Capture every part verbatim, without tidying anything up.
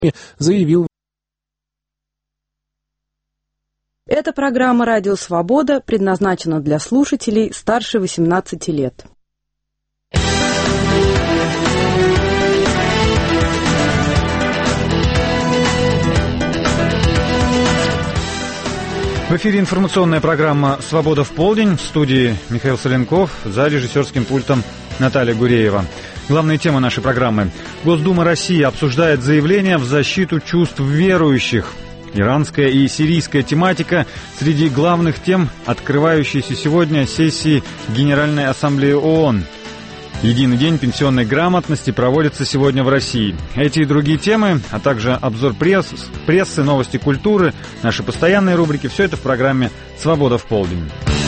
заявил. Эта программа «Радио Свобода» предназначена для слушателей старше восемнадцати лет. В эфире информационная программа «Свобода в полдень». В студии Михаил Соленков, за режиссерским пультом Наталья Гуреева. Главные темы нашей программы. Госдума России обсуждает заявление в защиту чувств верующих. Иранская и сирийская тематика среди главных тем открывающейся сегодня сессии Генеральной Ассамблеи ООН. Единый день пенсионной грамотности проводится сегодня в России. Эти и другие темы, а также обзор пресс, прессы, новости культуры, наши постоянные рубрики – все это в программе «Свобода в полдень».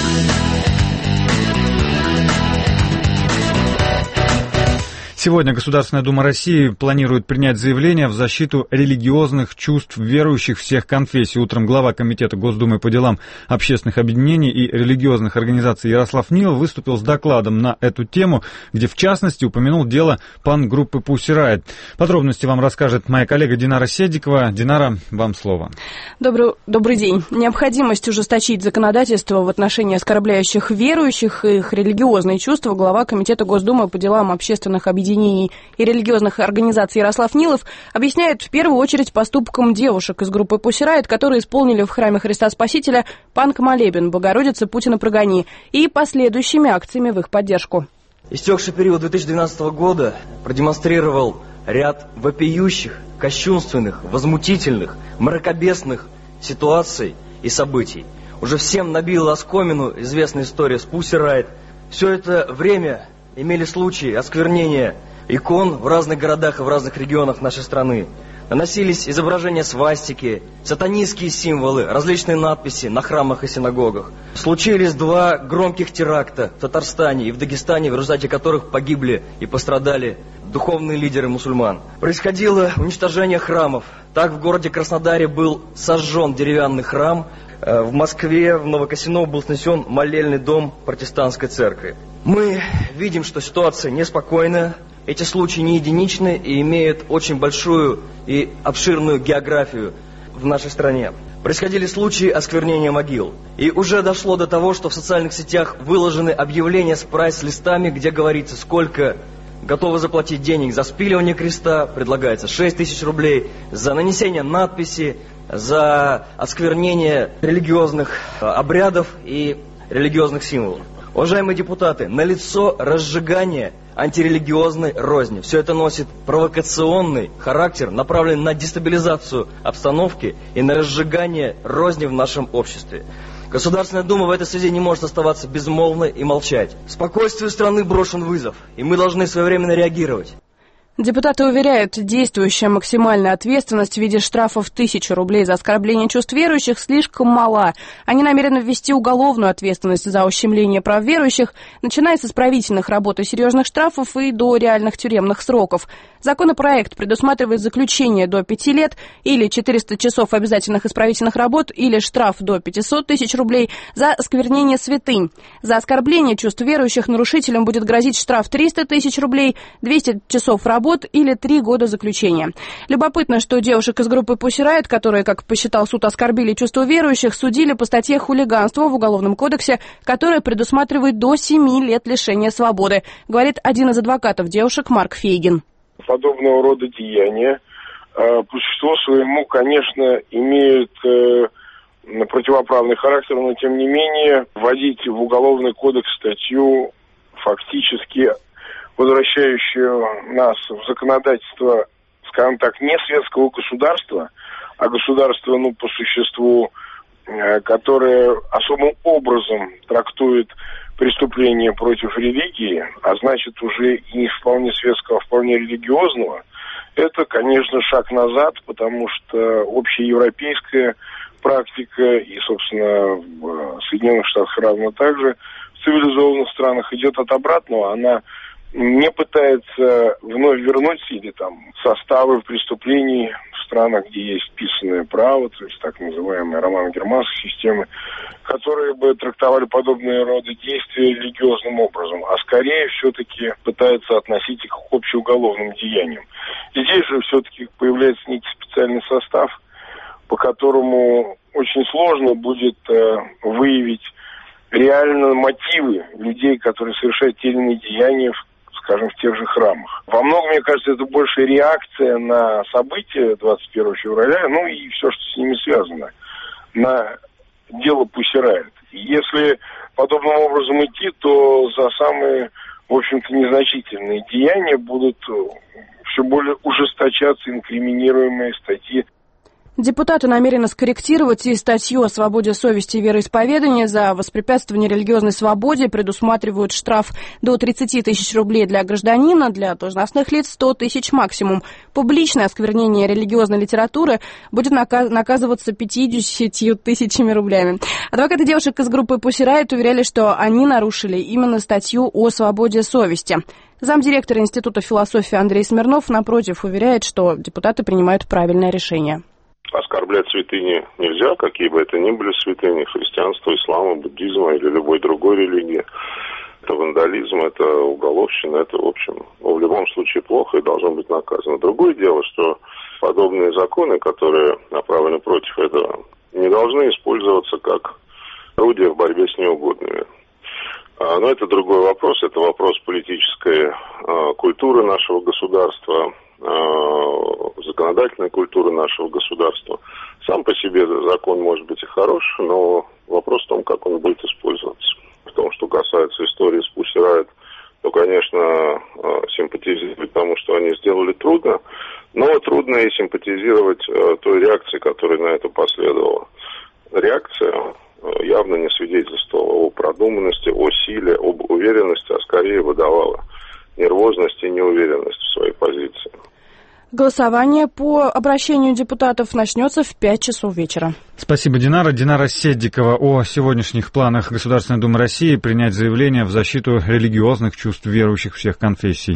Сегодня Государственная Дума России планирует принять заявление в защиту религиозных чувств верующих всех конфессий. Утром глава Комитета Госдумы по делам общественных объединений и религиозных организаций Ярослав Нилов выступил с докладом на эту тему, где в частности упомянул дело панк-группы Pussy Riot. Подробности вам расскажет моя коллега Динара Седикова. Динара, вам слово. Добрый, добрый день. Необходимость ужесточить законодательство в отношении оскорбляющих верующих и их религиозные чувства глава Комитета Госдумы по делам общественных объединений и религиозных организаций Ярослав Нилов объясняет в первую очередь поступком девушек из группы Pussy Riot, которые исполнили в храме Христа Спасителя панк-молебен «Богородица, Путина прогони» и последующими акциями в их поддержку. Истекший период две тысячи двенадцатого года продемонстрировал ряд вопиющих, кощунственных, возмутительных, мракобесных ситуаций и событий. Уже всем набила оскомину известная история с Pussy Riot. Все это время имели случаи осквернения икон в разных городах и в разных регионах нашей страны. Наносились изображения свастики, сатанистские символы, различные надписи на храмах и синагогах. Случились два громких теракта в Татарстане и в Дагестане, в результате которых погибли и пострадали духовные лидеры мусульман. Происходило уничтожение храмов. Так в городе Краснодаре был сожжен деревянный храм. В Москве, в Новокосиново был снесен молельный дом протестантской церкви. Мы видим, что ситуация неспокойная. Эти случаи не единичны и имеют очень большую и обширную географию в нашей стране. Происходили случаи осквернения могил. И уже дошло до того, что в социальных сетях выложены объявления с прайс-листами, где говорится, сколько готовы заплатить денег за спиливание креста, предлагается шесть тысяч рублей, за нанесение надписи, за осквернение религиозных обрядов и религиозных символов. Уважаемые депутаты, налицо разжигание антирелигиозной розни. Все это носит провокационный характер, направленный на дестабилизацию обстановки и на разжигание розни в нашем обществе. Государственная Дума в этой связи не может оставаться безмолвной и молчать. Спокойствию страны брошен вызов, и мы должны своевременно реагировать. Депутаты уверяют, действующая максимальная ответственность в виде штрафа в тысячу рублей за оскорбление чувств верующих слишком мала. Они намерены ввести уголовную ответственность за ущемление прав верующих, начиная с исправительных работ и серьезных штрафов и до реальных тюремных сроков. Законопроект предусматривает заключение до пяти лет или четыреста часов обязательных исправительных работ или штраф до пятисот тысяч рублей за осквернение святынь. За оскорбление чувств верующих нарушителям будет грозить штраф триста тысяч рублей, двести часов работы или три года заключения. Любопытно, что девушек из группы Pussy Riot, которые, как посчитал суд, оскорбили чувства верующих, судили по статье «Хулиганство» в Уголовном кодексе, которая предусматривает до семи лет лишения свободы, говорит один из адвокатов девушек Марк Фейгин. Подобного рода деяния по существу своему, конечно, имеют противоправный характер, но тем не менее вводить в Уголовный кодекс статью, фактически возвращающую нас в законодательство, скажем так, не светского государства, а государства, ну, по существу, которое особым образом трактует преступления против религии, а значит уже и не вполне светского, а вполне религиозного, это, конечно, шаг назад, потому что общеевропейская практика и, собственно, в Соединенных Штатах равно так же, в цивилизованных странах идет от обратного, она не пытается вновь вернуть или там составы преступлений в странах, где есть писанное право, то есть так называемые романо-германские системы, которые бы трактовали подобные роды действия религиозным образом, а скорее все-таки пытаются относить их к общеуголовным деяниям. Здесь же все-таки появляется некий специальный состав, по которому очень сложно будет э, выявить реально мотивы людей, которые совершают те или иные деяния, скажем, в тех же храмах. Во многом, мне кажется, это больше реакция на события двадцать первого февраля, ну и все, что с ними связано, на дело Pussy Riot. Если подобным образом идти, то за самые, в общем-то, незначительные деяния будут все более ужесточаться инкриминируемые статьи. Депутаты намерены скорректировать и статью о свободе совести и вероисповедания. За воспрепятствование религиозной свободе предусматривают штраф до тридцать тысяч рублей для гражданина, для должностных лиц сто тысяч максимум. Публичное осквернение религиозной литературы будет наказываться пятьюдесятью тысячами рублями. Адвокаты девушек из группы Pussy Riot уверяли, что они нарушили именно статью о свободе совести. Замдиректора Института философии Андрей Смирнов, напротив, уверяет, что депутаты принимают правильное решение. Оскорблять святыни нельзя, какие бы это ни были святыни, христианства, ислама, буддизма или любой другой религии. Это вандализм, это уголовщина, это, в общем, в любом случае плохо и должно быть наказано. Другое дело, что подобные законы, которые направлены против этого, не должны использоваться как орудие в борьбе с неугодными. Но это другой вопрос, это вопрос политической культуры нашего государства, законодательной культуры нашего государства. Сам по себе закон может быть и хорош, но вопрос в том, как он будет использоваться. В том, что касается истории с Pussy Riot, то, конечно, симпатизировать тому, что они сделали, трудно, но трудно и симпатизировать той реакции, которая на это последовала. Реакция явно не свидетельствовала о продуманности, о силе, об уверенности, а скорее выдавала нервозность и неуверенность в своей позиции. Голосование по обращению депутатов начнется в пять часов вечера. Спасибо, Динара. Динара Седдикова о сегодняшних планах Государственной Думы России принять заявление в защиту религиозных чувств верующих всех конфессий.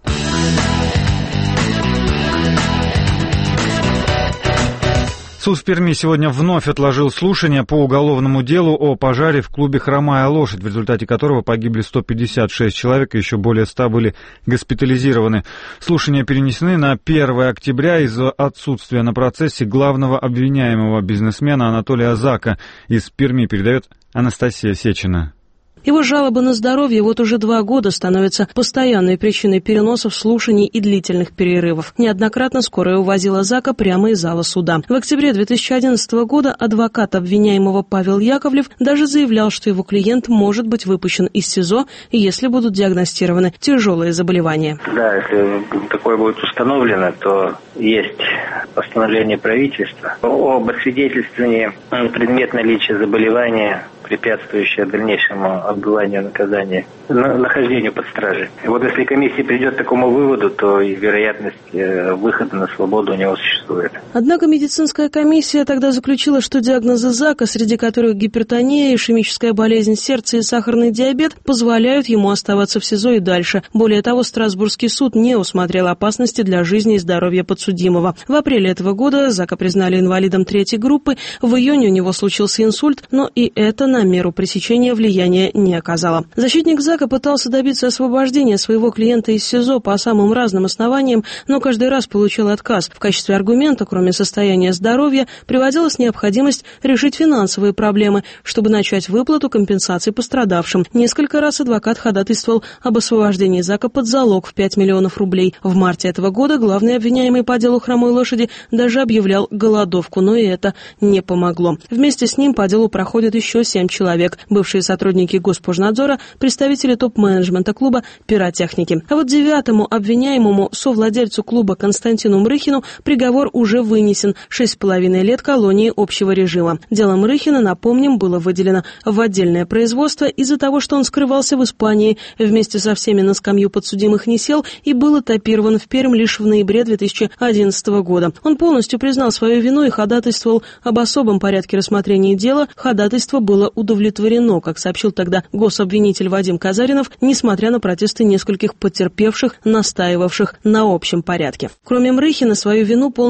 Суд в Перми сегодня вновь отложил слушание по уголовному делу о пожаре в клубе «Хромая лошадь», в результате которого погибли сто пятьдесят шесть человек, и еще более ста были госпитализированы. Слушания перенесены на первое октября из-за отсутствия на процессе главного обвиняемого бизнесмена Анатолия Зака. Из Перми передает Анастасия Сечина. Его жалобы на здоровье вот уже два года становятся постоянной причиной переносов, слушаний и длительных перерывов. Неоднократно скорая увозила Зака прямо из зала суда. В октябре две тысячи одиннадцатого года адвокат обвиняемого Павел Яковлев даже заявлял, что его клиент может быть выпущен из СИЗО, если будут диагностированы тяжелые заболевания. Да, если такое будет установлено, то есть постановление правительства об освидетельствовании предмет наличия заболевания, препятствующее дальнейшему отбыванию наказания, нахождению под стражей. И вот если комиссия придет к такому выводу, то и вероятность выхода на свободу у него существует. Однако медицинская комиссия тогда заключила, что диагнозы Зака, среди которых гипертония, ишемическая болезнь сердца и сахарный диабет, позволяют ему оставаться в СИЗО и дальше. Более того, Страсбургский суд не усмотрел опасности для жизни и здоровья подсудимого. В апреле этого года Зака признали инвалидом третьей группы, в июне у него случился инсульт, но и это на меру пресечения влияния не оказало. Защитник Зака пытался добиться освобождения своего клиента из СИЗО по самым разным основаниям, но каждый раз получил отказ. В качестве аргумента, кроме состояния здоровья, приводилась необходимость решить финансовые проблемы, чтобы начать выплату компенсаций пострадавшим. Несколько раз адвокат ходатайствовал об освобождении Зака под залог в пять миллионов рублей. В марте этого года главный обвиняемый по делу «Хромой лошади» даже объявлял голодовку, но и это не помогло. Вместе с ним по делу проходит еще семь человек, бывшие сотрудники Госпожнадзора, представители топ-менеджмента клуба, пиротехники. А вот девятому обвиняемому, совладельцу клуба Константину Мрыхину, приговор уже вынесен – шесть с половиной лет колонии общего режима. Дело Мрыхина, напомним, было выделено в отдельное производство из-за того, что он скрывался в Испании, вместе со всеми на скамью подсудимых не сел и был этапирован в Пермь лишь в ноябре две тысячи одиннадцатого года. Он полностью признал свою вину и ходатайствовал об особом порядке рассмотрения дела. Ходатайство было удовлетворено, как сообщил тогда гособвинитель Вадим Казаринов, несмотря на протесты нескольких потерпевших, настаивавших на общем порядке. Кроме Мрыхина, свою вину полностью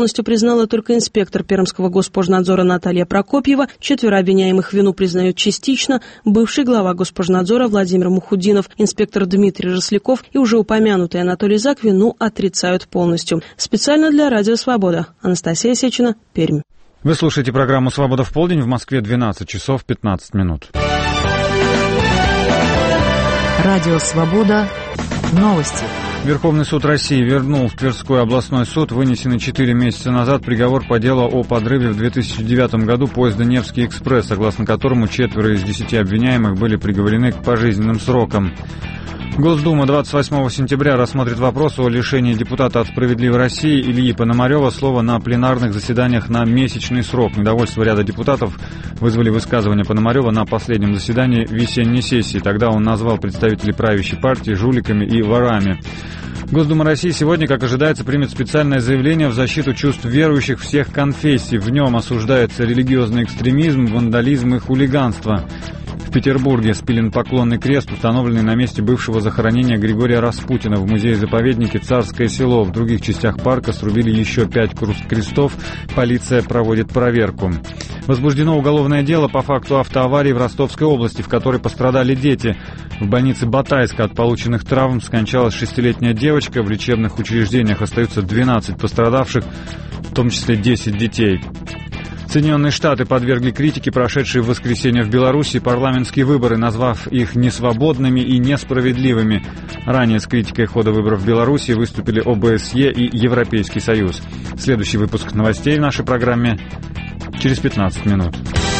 полностью признала только инспектор Пермского госпожнадзора Наталья Прокопьева. Четверо обвиняемых вину признают частично. Бывший глава госпожнадзора Владимир Мухудинов, инспектор Дмитрий Росляков и уже упомянутый Анатолий Зак вину отрицают полностью. Специально для Радио Свобода. Анастасия Сечина, Пермь. Вы слушаете программу «Свобода в полдень», в Москве двенадцать часов пятнадцать минут. Радио «Свобода». Новости. Верховный суд России вернул в Тверской областной суд вынесенный четыре месяца назад приговор по делу о подрыве в две тысячи девятом году поезда «Невский экспресс», согласно которому четверо из десяти обвиняемых были приговорены к пожизненным срокам. Госдума двадцать восьмого сентября рассмотрит вопрос о лишении депутата от «Справедливой России» Ильи Пономарева слова на пленарных заседаниях на месячный срок. Недовольство ряда депутатов вызвали высказывания Пономарева на последнем заседании весенней сессии. Тогда он назвал представителей правящей партии жуликами и ворами. Госдума России сегодня, как ожидается, примет специальное заявление в защиту чувств верующих всех конфессий. В нем осуждается религиозный экстремизм, вандализм и хулиганство. В Петербурге спилен поклонный крест, установленный на месте бывшего захоронения Григория Распутина в музее-заповеднике «Царское село». В других частях парка срубили еще пять крестов. Полиция проводит проверку. Возбуждено уголовное дело по факту автоаварии в Ростовской области, в которой пострадали дети. В больнице Батайска от полученных травм скончалась шестилетняя девочка. В лечебных учреждениях остаются двенадцать пострадавших, в том числе десять детей. Соединенные Штаты подвергли критике прошедшие в воскресенье в Беларуси парламентские выборы, назвав их несвободными и несправедливыми. Ранее с критикой хода выборов в Беларуси выступили О Бэ Эс Е и Европейский Союз. Следующий выпуск новостей в нашей программе через пятнадцать минут.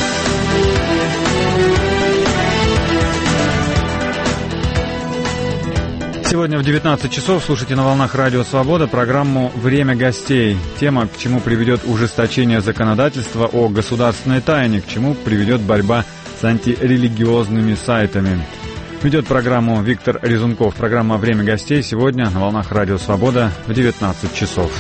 Сегодня в девятнадцать часов слушайте на волнах Радио Свобода программу «Время гостей». Тема, к чему приведет ужесточение законодательства о государственной тайне, к чему приведет борьба с антирелигиозными сайтами. Ведет программу Виктор Резунков. Программа «Время гостей» сегодня на волнах Радио Свобода в девятнадцать часов.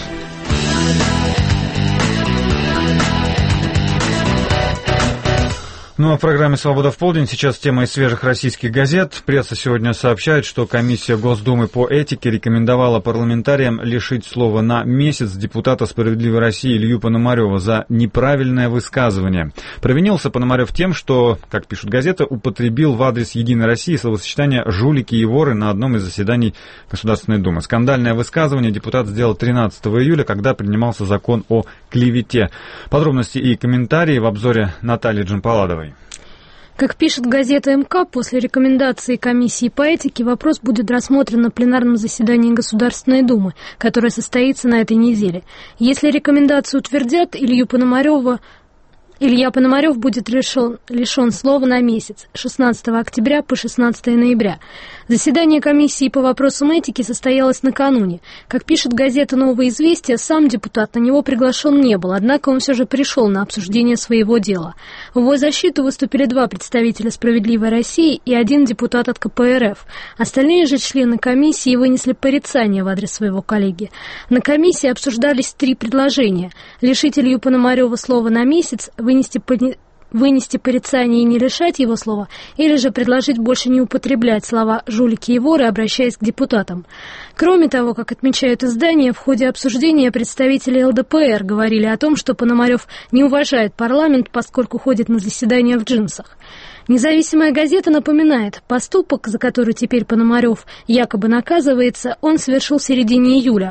Ну а в программе «Свобода в полдень» сейчас тема из свежих российских газет. Пресса сегодня сообщает, что комиссия Госдумы по этике рекомендовала парламентариям лишить слова на месяц депутата «Справедливой России» Илью Пономарева за неправильное высказывание. Провинился Пономарев тем, что, как пишут газеты, употребил в адрес «Единой России» словосочетание «жулики и воры» на одном из заседаний Государственной Думы. Скандальное высказывание депутат сделал тринадцатого июля, когда принимался закон о клевете. Подробности и комментарии в обзоре Натальи Джампаладовой. Как пишет газета эм ка, после рекомендации комиссии по этике вопрос будет рассмотрен на пленарном заседании Государственной Думы, которое состоится на этой неделе. Если рекомендацию утвердят, Илью Пономарева... Илья Пономарев будет лишен, лишен слова на месяц, шестнадцатого октября по шестнадцатого ноября. Заседание комиссии по вопросам этики состоялось накануне. Как пишет газета «Новое известие», сам депутат на него приглашен не был, однако он все же пришел на обсуждение своего дела. В его защиту выступили два представителя «Справедливой России» и один депутат от ка пэ эр эф. Остальные же члены комиссии вынесли порицание в адрес своего коллеги. На комиссии обсуждались три предложения: лишить Илью Пономарева слова на месяц, вынести, вынести порицание и не лишать его слова, или же предложить больше не употреблять слова «жулики» и «воры», обращаясь к депутатам. Кроме того, как отмечают издания, в ходе обсуждения представители эл дэ пэ эр говорили о том, что Пономарев не уважает парламент, поскольку ходит на заседания в джинсах. Независимая газета напоминает, поступок, за который теперь Пономарев якобы наказывается, он совершил в середине июля.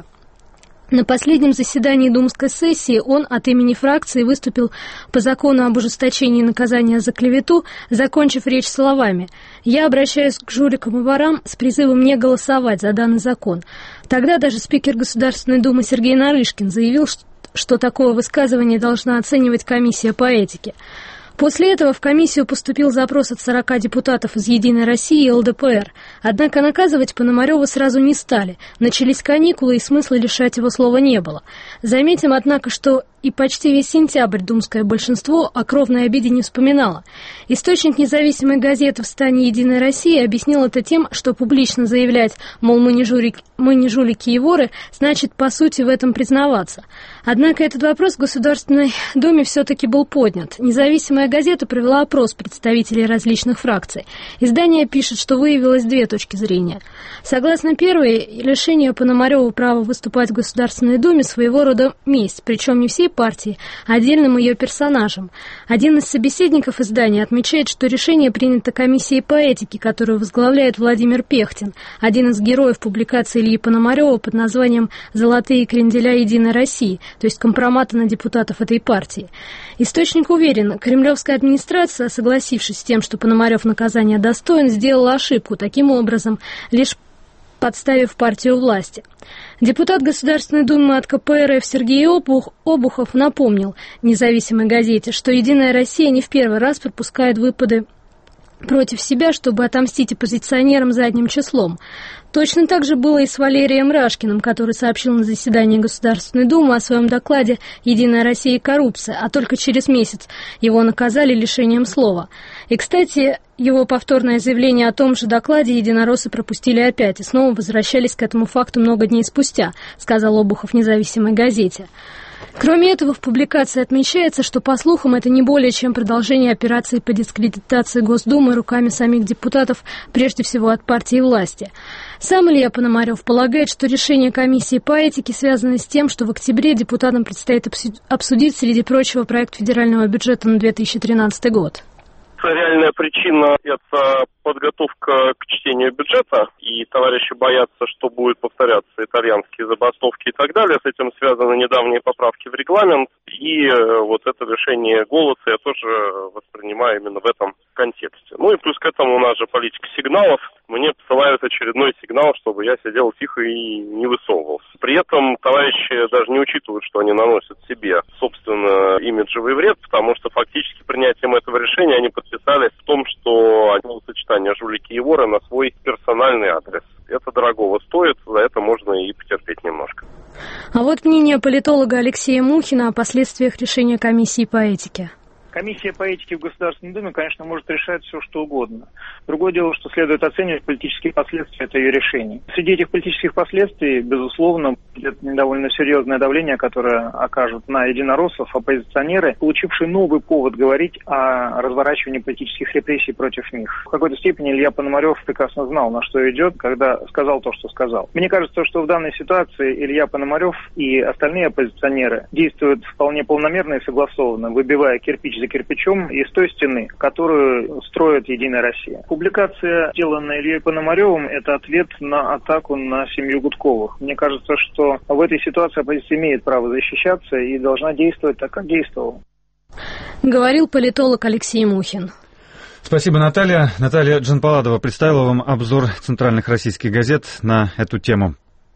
На последнем заседании думской сессии он от имени фракции выступил по закону об ужесточении наказания за клевету, закончив речь словами: «Я обращаюсь к жуликам и ворам с призывом не голосовать за данный закон». Тогда даже спикер Государственной Думы Сергей Нарышкин заявил, что такое высказывание должна оценивать комиссия по этике. После этого в комиссию поступил запрос от сорока депутатов из «Единой России» и эл дэ пэ эр. Однако наказывать Пономарева сразу не стали. Начались каникулы, и смысла лишать его слова не было. Заметим, однако, что и почти весь сентябрь думское большинство о кровной обиде не вспоминало. Источник независимой газеты «Встань! Единая Россия» объяснил это тем, что публично заявлять, мол, мы не жулики, мы не жулики и воры, значит, по сути, в этом признаваться. Однако этот вопрос в Государственной Думе все-таки был поднят. Независимая газета провела опрос представителей различных фракций. Издание пишет, что выявилось две точки зрения. Согласно первой, лишение Пономарева права выступать в Государственной Думе своего рода месть, причем не всей партии, а отдельным ее персонажам. Один из собеседников издания отмечает, что решение принято комиссией по этике, которую возглавляет Владимир Пехтин, один из героев публикации Ильи Пономарева под названием «Золотые кренделя Единой России», то есть компромата на депутатов этой партии. Источник уверен, кремлевская администрация, согласившись с тем, что Пономарев наказания достоин, сделала ошибку, таким образом лишь подставив партию власти. Депутат Государственной Думы от ка пэ эр эф Сергей Обух, Обухов напомнил независимой газете, что «Единая Россия» не в первый раз пропускает выпады против себя, чтобы отомстить оппозиционерам задним числом. Точно так же было и с Валерием Рашкиным, который сообщил на заседании Государственной Думы о своем докладе «Единая Россия и коррупция», а только через месяц его наказали лишением слова. И, кстати, его повторное заявление о том же докладе единороссы пропустили опять и снова возвращались к этому факту много дней спустя, сказал Обухов независимой газете. Кроме этого, в публикации отмечается, что, по слухам, это не более чем продолжение операции по дискредитации Госдумы руками самих депутатов, прежде всего от партии власти. Сам Илья Пономарев полагает, что решение комиссии по этике связано с тем, что в октябре депутатам предстоит обсудить, среди прочего, проект федерального бюджета на две тысячи тринадцатый год. Реальная причина – это подготовка к чтению бюджета, и товарищи боятся, что будут повторяться итальянские забастовки и так далее. С этим связаны недавние поправки в регламент, и вот это решение голоса я тоже воспринимаю именно в этом контексте. Ну и плюс к этому у нас же политика сигналов. Мне посылают очередной сигнал, чтобы я сидел тихо и не высовывался. При этом товарищи даже не учитывают, что они наносят себе, собственно, имиджевый вред, потому что фактически принятием этого решения они подписались в том, что они сочетание жулики и воры на свой персональный адрес. Это дорогого стоит, за это можно и потерпеть немножко. А вот мнение политолога Алексея Мухина о последствиях решения комиссии по этике. Комиссия по этике в Государственной Думе, конечно, может решать все, что угодно. Другое дело, что следует оценивать политические последствия этого ее решения. Среди этих политических последствий, безусловно, будет довольно серьезное давление, которое окажут на единороссов, оппозиционеры, получившие новый повод говорить о разворачивании политических репрессий против них. В какой-то степени Илья Пономарев прекрасно знал, на что идет, когда сказал то, что сказал. Мне кажется, что в данной ситуации Илья Пономарев и остальные оппозиционеры действуют вполне полномерно и согласованно, выбивая кирпич за кирпичом из той стены, которую строит «Единая Россия». Публикация, сделанная Ильей Пономаревым, это ответ на атаку на семью Гудковых. Мне кажется, что в этой ситуации оппозиция имеет право защищаться и должна действовать так, как действовала. Говорил политолог Алексей Мухин. Спасибо, Наталья. Наталья Джанпаладова представила вам обзор центральных российских газет на эту тему.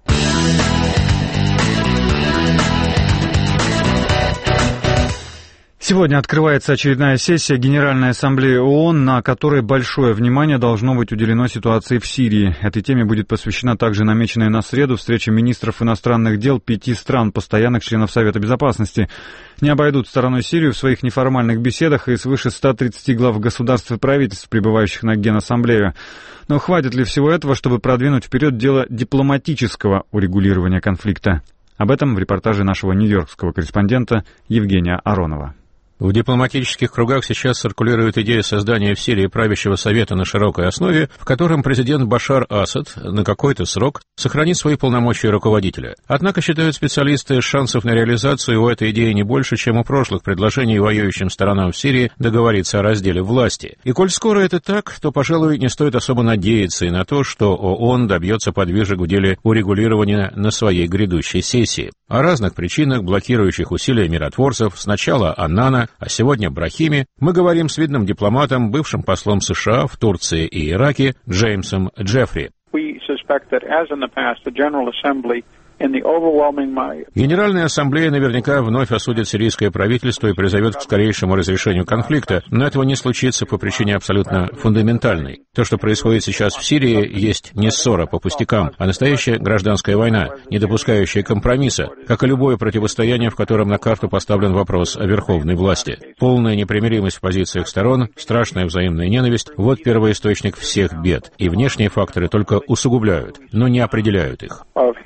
Сегодня открывается очередная сессия Генеральной Ассамблеи ООН, на которой большое внимание должно быть уделено ситуации в Сирии. Этой теме будет посвящена также намеченная на среду встреча министров иностранных дел пяти стран, постоянных членов Совета Безопасности. Не обойдут стороной Сирию в своих неформальных беседах и свыше ста тридцати глав государств и правительств, прибывающих на Генассамблею. Но хватит ли всего этого, чтобы продвинуть вперед дело дипломатического урегулирования конфликта? Об этом в репортаже нашего нью-йоркского корреспондента Евгения Аронова. В дипломатических кругах сейчас циркулирует идея создания в Сирии правящего совета на широкой основе, в котором президент Башар Асад на какой-то срок сохранит свои полномочия руководителя. Однако, считают специалисты, шансов на реализацию у этой идеи не больше, чем у прошлых предложений воюющим сторонам в Сирии договориться о разделе власти. И коль скоро это так, то, пожалуй, не стоит особо надеяться и на то, что ООН добьется подвижек в деле урегулирования на своей грядущей сессии. О разных причинах, блокирующих усилия миротворцев, сначала Аннана, а сегодня Брахими, мы говорим с видным дипломатом, бывшим послом США в Турции и Ираке Джеймсом Джеффри. Генеральная ассамблея наверняка вновь осудит сирийское правительство и призовет к скорейшему разрешению конфликта, но этого не случится по причине абсолютно фундаментальной. То, что происходит сейчас в Сирии, есть не ссора по пустякам, а настоящая гражданская война, не допускающая компромисса, как и любое противостояние, в котором на карту поставлен вопрос о верховной власти. Полная непримиримость в позициях сторон, страшная взаимная ненависть – вот первоисточник всех бед, и внешние факторы только усугубляют, но не определяют их.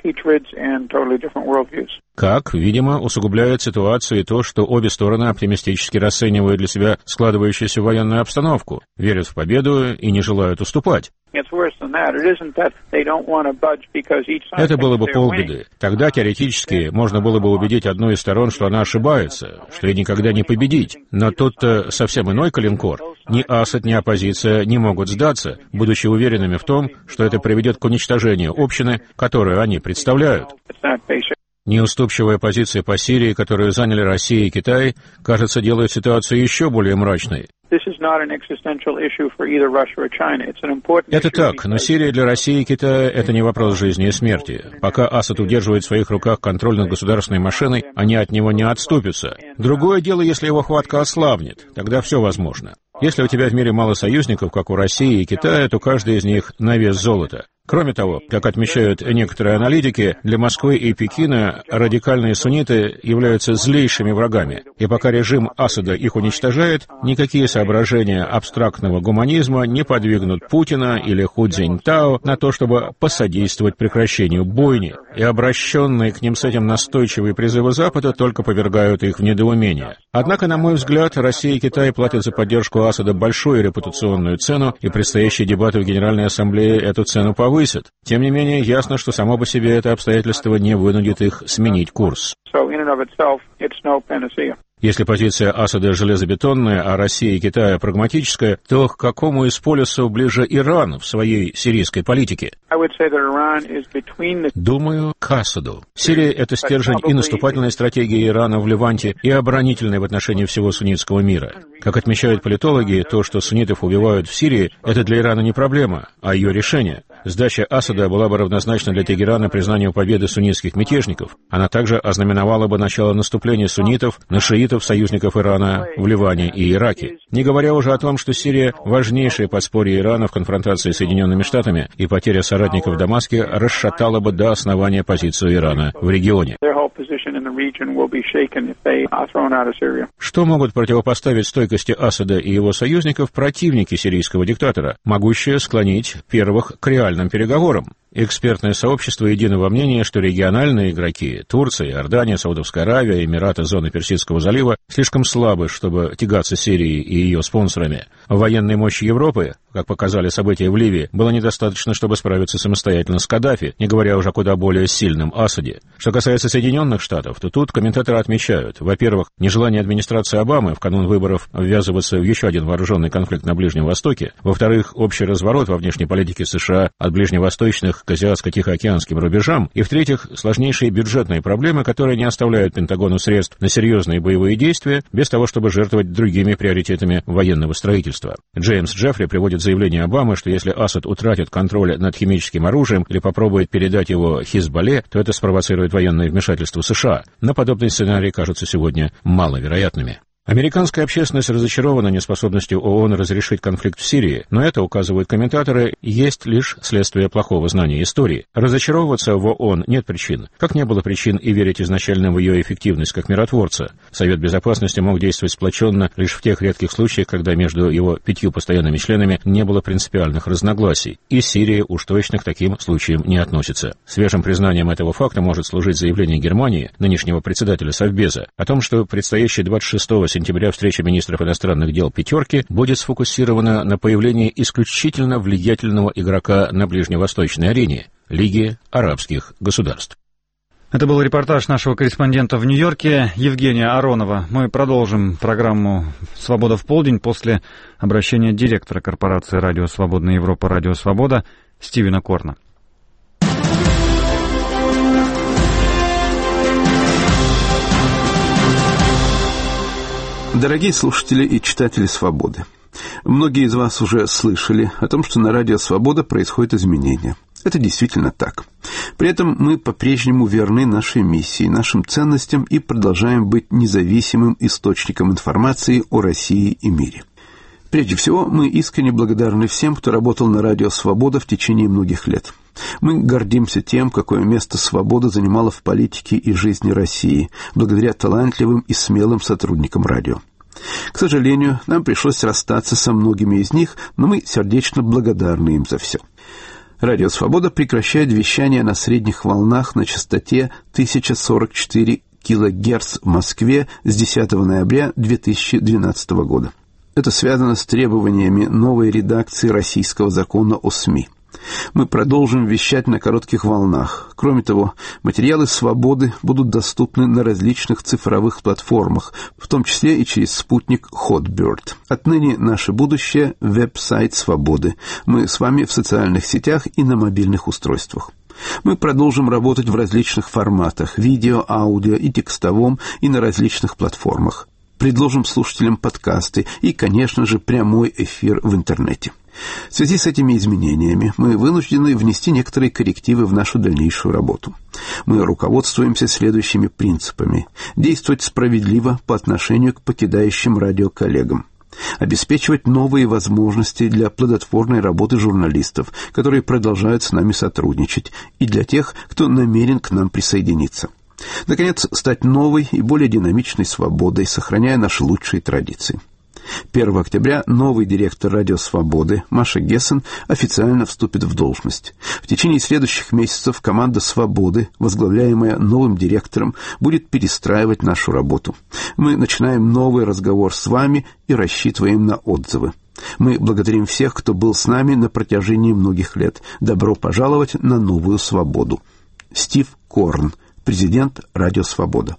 Как, видимо, усугубляет ситуацию и то, что обе стороны оптимистически расценивают для себя складывающуюся военную обстановку, верят в победу и не желают уступать. Это было бы полбеды. Тогда, теоретически, можно было бы убедить одну из сторон, что она ошибается, что ей никогда не победить. Но тут-то совсем иной калинкор. Ни Асад, ни оппозиция не могут сдаться, будучи уверенными в том, что это приведет к уничтожению общины, которую они представляют. Неуступчивая позиция по Сирии, которую заняли Россия и Китай, кажется, делает ситуацию еще более мрачной. Это так, но Сирия для России и Китая — это не вопрос жизни и смерти. Пока Асад удерживает в своих руках контроль над государственной машиной, они от него не отступятся. Другое дело, если его хватка ослабнет, тогда все возможно. Если у тебя в мире мало союзников, как у России и Китая, то каждый из них на вес золота. Кроме того, как отмечают некоторые аналитики, для Москвы и Пекина радикальные сунниты являются злейшими врагами, и пока режим Асада их уничтожает, никакие соображения абстрактного гуманизма не подвигнут Путина или Ху Цзиньтао на то, чтобы посодействовать прекращению бойни, и обращенные к ним с этим настойчивые призывы Запада только повергают их в недоумение. Однако, на мой взгляд, Россия и Китай платят за поддержку Асада большую репутационную цену, и предстоящие дебаты в Генеральной Ассамблее эту цену повысят. Тем не менее, ясно, что само по себе это обстоятельство не вынудит их сменить курс. Если позиция Асада железобетонная, а Россия и Китая прагматическая, то к какому из полюсов ближе Иран в своей сирийской политике? Думаю, к Асаду. Сирия — это стержень и наступательной стратегии Ирана в Леванте, и оборонительной в отношении всего суннитского мира. Как отмечают политологи, то, что суннитов убивают в Сирии, это для Ирана не проблема, а ее решение. Сдача Асада была бы равнозначна для Тегерана признанию победы суннитских мятежников. Она также ознаменовала бы начало наступления суннитов на шиитов, союзников Ирана в Ливане и Ираке. Не говоря уже о том, что Сирия — важнейшее подспорье Ирана в конфронтации с Соединенными Штатами, и потеря соратников в Дамаске расшатала бы до основания позицию Ирана в регионе. Что могут противопоставить стойкости Асада и его союзников противники сирийского диктатора, могущие склонить первых к реальным переговорам? Экспертное сообщество едино во мнении, что региональные игроки — Турция, Иордания, Саудовская Аравия, Эмираты, зоны Персидского залива — слишком слабы, чтобы тягаться Сирией и ее спонсорами. Военной мощи Европы, как показали события в Ливии, было недостаточно, чтобы справиться самостоятельно с Каддафи, не говоря уже о куда более сильном Асаде. Что касается Соединенных Штатов, то тут комментаторы отмечают, во-первых, нежелание администрации Обамы в канун выборов ввязываться в еще один вооруженный конфликт на Ближнем Востоке, во-вторых, общий разворот во внешней политике США от ближневосточных к азиатско-тихоокеанским рубежам, и, в-третьих, сложнейшие бюджетные проблемы, которые не оставляют Пентагону средств на серьезные боевые действия, без того, чтобы жертвовать другими приоритетами военного строительства. Джеймс Джеффри приводит заявление Обамы, что если Асад утратит контроль над химическим оружием или попробует передать его Хизбалле, то это спровоцирует военное вмешательство США. Но подобные сценарии кажутся сегодня маловероятными. Американская общественность разочарована неспособностью ООН разрешить конфликт в Сирии, но это, указывают комментаторы, есть лишь следствие плохого знания истории. Разочаровываться в ООН нет причин, как не было причин и верить изначально в ее эффективность как миротворца. Совет Безопасности мог действовать сплоченно лишь в тех редких случаях, когда между его пятью постоянными членами не было принципиальных разногласий, и Сирия уж точно к таким случаям не относится. Свежим признанием этого факта может служить заявление Германии, нынешнего председателя Совбеза, о том, что предстоящий двадцать шестого сентября встреча министров иностранных дел «пятерки» будет сфокусирована на появлении исключительно влиятельного игрока на ближневосточной арене — Лиги арабских государств. Это был репортаж нашего корреспондента в Нью-Йорке Евгения Аронова. Мы продолжим программу «Свобода в полдень» после обращения директора корпорации «Радио Свободная Европа» «Радио Свобода» Стивена Корна. Дорогие слушатели и читатели «Свободы», многие из вас уже слышали о том, что на радио «Свобода» происходят изменения. Это действительно так. При этом мы по-прежнему верны нашей миссии, нашим ценностям и продолжаем быть независимым источником информации о России и мире. Прежде всего, мы искренне благодарны всем, кто работал на радио «Свобода» в течение многих лет. Мы гордимся тем, какое место «Свобода» занимала в политике и жизни России, благодаря талантливым и смелым сотрудникам радио. К сожалению, нам пришлось расстаться со многими из них, но мы сердечно благодарны им за все. Радио «Свобода» прекращает вещание на средних волнах на частоте тысяча сорок четыре килогерц в Москве с десятого ноября две тысячи двенадцатого года. Это связано с требованиями новой редакции российского закона о СМИ. Мы продолжим вещать на коротких волнах. Кроме того, материалы «Свободы» будут доступны на различных цифровых платформах, в том числе и через спутник Hotbird. Отныне наше будущее – веб-сайт «Свободы». Мы с вами в социальных сетях и на мобильных устройствах. Мы продолжим работать в различных форматах – видео, аудио и текстовом, и на различных платформах. Предложим слушателям подкасты и, конечно же, прямой эфир в интернете. В связи с этими изменениями мы вынуждены внести некоторые коррективы в нашу дальнейшую работу. Мы руководствуемся следующими принципами: действовать справедливо по отношению к покидающим радио коллегам, обеспечивать новые возможности для плодотворной работы журналистов, которые продолжают с нами сотрудничать, и для тех, кто намерен к нам присоединиться. Наконец, стать новой и более динамичной «Свободой», сохраняя наши лучшие традиции. первого октября новый директор «Радио Свободы» Маша Гессен официально вступит в должность. В течение следующих месяцев команда «Свободы», возглавляемая новым директором, будет перестраивать нашу работу. Мы начинаем новый разговор с вами и рассчитываем на отзывы. Мы благодарим всех, кто был с нами на протяжении многих лет. Добро пожаловать на новую «Свободу». Стив Корн, президент «Радио Свобода».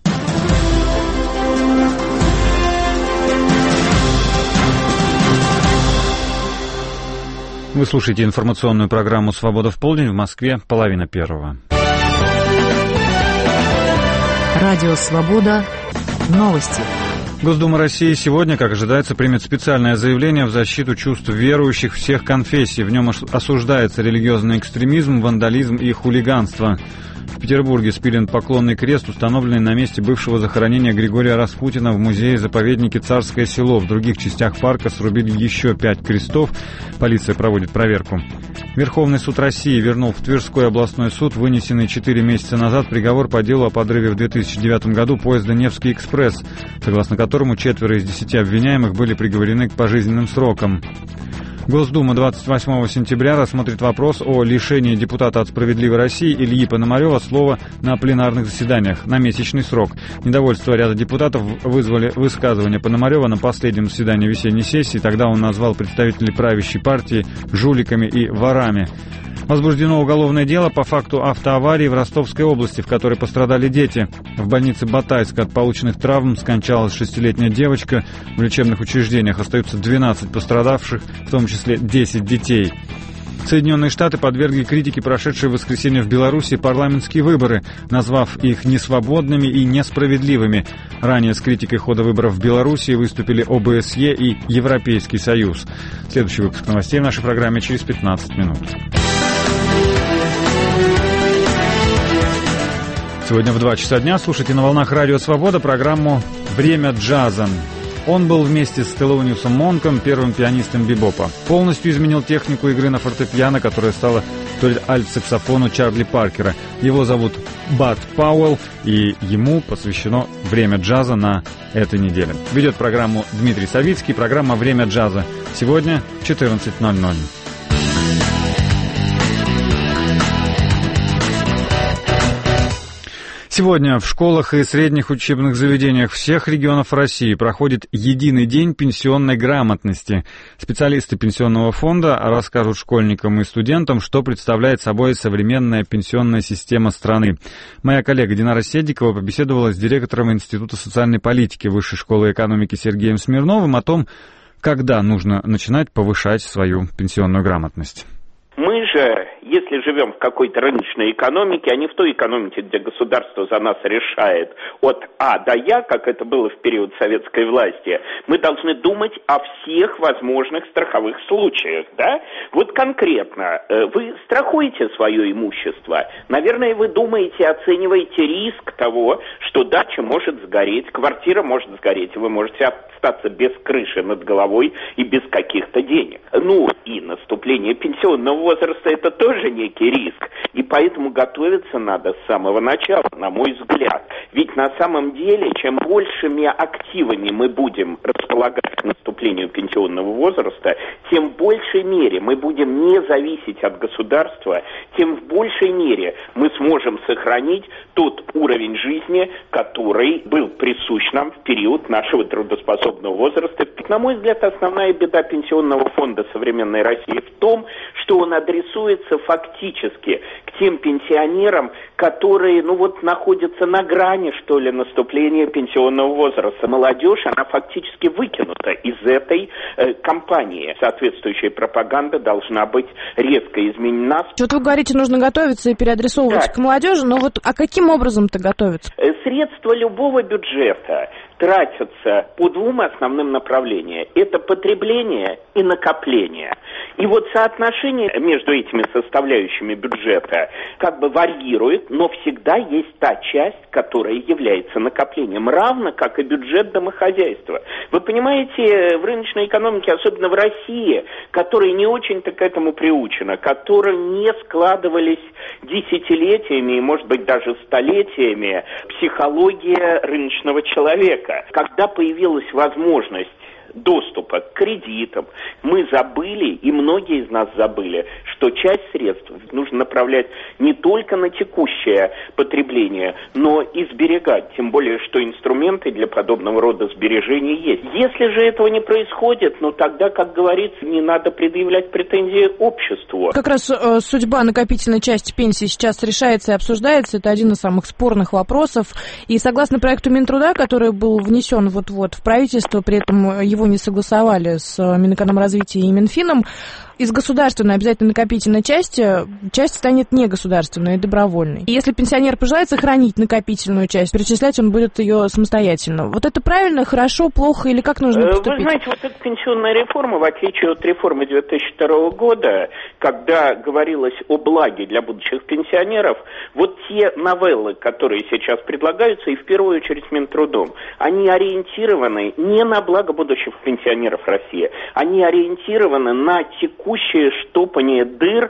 Вы слушаете информационную программу «Свобода в полдень», в Москве половина первого. Радио «Свобода». Новости. Госдума России сегодня, как ожидается, примет специальное заявление в защиту чувств верующих всех конфессий. В нем осуждается религиозный экстремизм, вандализм и хулиганство. В Петербурге спилен поклонный крест, установленный на месте бывшего захоронения Григория Распутина в музее-заповеднике «Царское село». В других частях парка срубили еще пять крестов. Полиция проводит проверку. Верховный суд России вернул в Тверской областной суд вынесенный четыре месяца назад приговор по делу о подрыве в две тысячи девятом году поезда «Невский экспресс», согласно которому четверо из десяти обвиняемых были приговорены к пожизненным срокам. Госдума двадцать восьмого сентября рассмотрит вопрос о лишении депутата от «Справедливой России» Ильи Пономарева слова на пленарных заседаниях на месячный срок. Недовольство ряда депутатов вызвали высказывания Пономарева на последнем заседании весенней сессии. Тогда он назвал представителей правящей партии жуликами и ворами. Возбуждено уголовное дело по факту автоаварии в Ростовской области, в которой пострадали дети. В больнице Батайска от полученных травм скончалась шестилетняя девочка. В лечебных учреждениях остаются двенадцать пострадавших, в том числе десять детей. Соединенные Штаты подвергли критике прошедшие в воскресенье в Беларуси парламентские выборы, назвав их несвободными и несправедливыми. Ранее с критикой хода выборов в Беларуси выступили О Бэ Эс Е и Европейский Союз. Следующий выпуск новостей в нашей программе через пятнадцать минут. Сегодня в два часа дня слушайте на волнах Радио Свобода программу «Время джаза». Он был вместе с Телониусом Монком первым пианистом бибопа. Полностью изменил технику игры на фортепиано, которая стала столь альт-саксофону Чарли Паркера. Его зовут Бад Пауэлл, и ему посвящено «Время джаза» на этой неделе. Ведет программу Дмитрий Савицкий, программа «Время джаза». Сегодня четырнадцать ноль ноль. Сегодня в школах и средних учебных заведениях всех регионов России проходит единый день пенсионной грамотности. Специалисты пенсионного фонда расскажут школьникам и студентам, что представляет собой современная пенсионная система страны. Моя коллега Динара Седикова побеседовала с директором Института социальной политики Высшей школы экономики Сергеем Смирновым о том, когда нужно начинать повышать свою пенсионную грамотность. Мы же если живем в какой-то рыночной экономике, а не в той экономике, где государство за нас решает от А до Я, как это было в период советской власти, мы должны думать о всех возможных страховых случаях, да? Вот конкретно, вы страхуете свое имущество, наверное, вы думаете, оцениваете риск того, что дача может сгореть, квартира может сгореть, и вы можете остаться без крыши над головой и без каких-то денег. Ну, и наступление пенсионного возраста – это тоже некий риск, и поэтому готовиться надо с самого начала, на мой взгляд. Ведь на самом деле, чем большими активами мы будем располагать к наступлению пенсионного возраста, тем в большей мере мы будем не зависеть от государства, тем в большей мере мы сможем сохранить тот уровень жизни, который был присущ нам в период нашего трудоспособного возраста. На мой взгляд, основная беда пенсионного фонда современной России в том, что он адресуется фактически к тем пенсионерам, которые, ну вот, находятся на грани, что ли, наступления пенсионного возраста. Молодежь, она фактически выкинута из этой э, кампании. Соответствующая пропаганда должна быть резко изменена. Вот вы говорите, нужно готовиться и переадресовывать да. к молодежи, но вот а каким образом-то готовиться? Средства любого бюджета тратятся по двум основным направлениям. Это потребление и накопление. И вот соотношение между этими составляющими бюджета как бы варьирует, но всегда есть та часть, которая является накоплением, равно как и бюджет домохозяйства. Вы понимаете, в рыночной экономике, особенно в России, которая не очень-то к этому приучена, которые не складывались десятилетиями и, может быть, даже столетиями, психология рыночного человека. Когда появилась возможность доступа к кредитам, мы забыли, и многие из нас забыли, что часть средств нужно направлять не только на текущее потребление, но и сберегать, тем более, что инструменты для подобного рода сбережений есть. Если же этого не происходит, ну тогда, как говорится, не надо предъявлять претензии обществу. Как раз э, судьба накопительной части пенсии сейчас решается и обсуждается, это один из самых спорных вопросов, и согласно проекту Минтруда, который был внесен вот-вот в правительство, при этом его не согласовали с Минэкономразвития и Минфином, из государственной обязательно накопительной части часть станет негосударственной и добровольной. И если пенсионер пожелает сохранить накопительную часть, перечислять он будет ее самостоятельно. Вот это правильно, хорошо, плохо или как нужно поступить? Вы знаете, вот эта пенсионная реформа, в отличие от реформы две тысячи второго года, когда говорилось о благе для будущих пенсионеров, вот те новеллы, которые сейчас предлагаются, и в первую очередь Минтрудом, они ориентированы не на благо будущих пенсионеров России, они ориентированы на текущее текущее штопание дыр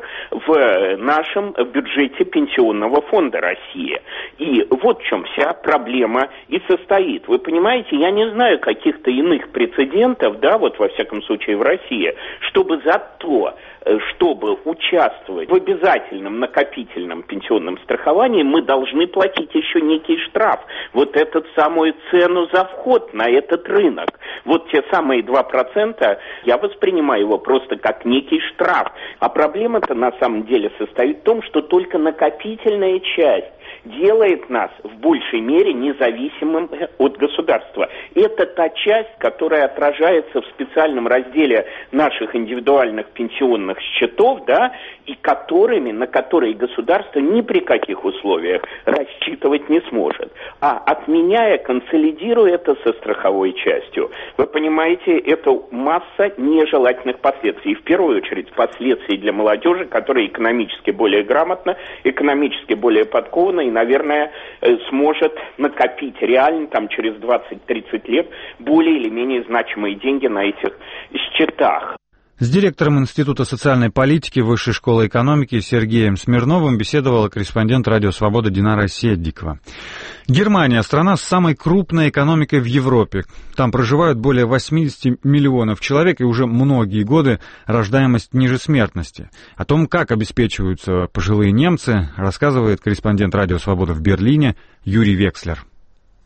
в нашем бюджете Пенсионного фонда России. И вот в чем вся проблема и состоит. Вы понимаете, я не знаю каких-то иных прецедентов, да, вот во всяком случае в России, чтобы за то, чтобы участвовать в обязательном накопительном пенсионном страховании, мы должны платить еще некий штраф. Вот эту самую цену за вход на этот рынок. Вот те самые два процента, я воспринимаю его просто как некий штраф. А проблема-то на самом деле состоит в том, что только накопительная часть делает нас в большей мере независимым от государства. Это та часть, которая отражается в специальном разделе наших индивидуальных пенсионных счетов, да, и которыми, на которые государство ни при каких условиях рассчитывать не сможет. А отменяя, консолидируя это со страховой частью, вы понимаете, это масса нежелательных последствий. И в первую очередь последствий для молодежи, которая экономически более грамотна, экономически более подкована и, наверное, сможет накопить реально там через двадцать-тридцать лет более или менее значимые деньги на этих счетах. С директором Института социальной политики Высшей школы экономики Сергеем Смирновым беседовала корреспондент «Радио Свобода» Динара Седдикова. Германия – страна с самой крупной экономикой в Европе. Там проживают более восемьдесят миллионов человек, и уже многие годы рождаемость ниже смертности. О том, как обеспечиваются пожилые немцы, рассказывает корреспондент «Радио Свобода» в Берлине Юрий Векслер.